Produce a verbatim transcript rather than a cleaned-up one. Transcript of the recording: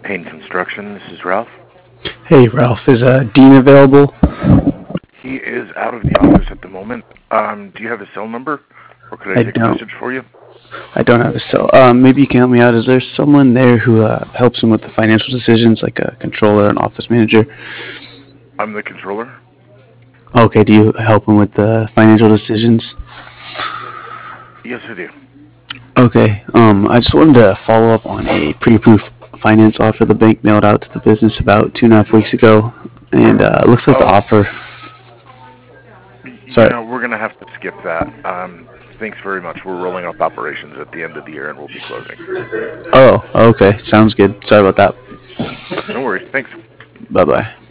Payne Construction. This is Ralph. Hey, Ralph, is uh, Dean available? He is out of the office at the moment. Um, do you have his cell number, or could I, I take don't. a message for you? I don't have a cell. Um, maybe you can help me out. Is there someone there who uh, helps him with the financial decisions, like a controller, an office manager? I'm the controller. Okay, do you help him with the financial decisions? Yes, I do. Okay, um, I just wanted to follow up on a pre-approved finance offer the bank mailed out to the business about two and a half weeks ago, and uh, it looks like the Oh, offer. you Sorry. know, we're going to have to skip that. Um, thanks very much. We're rolling up operations at the end of the year, and we'll be closing. Oh, okay, sounds good. Sorry about that. No worries. Thanks. Bye bye.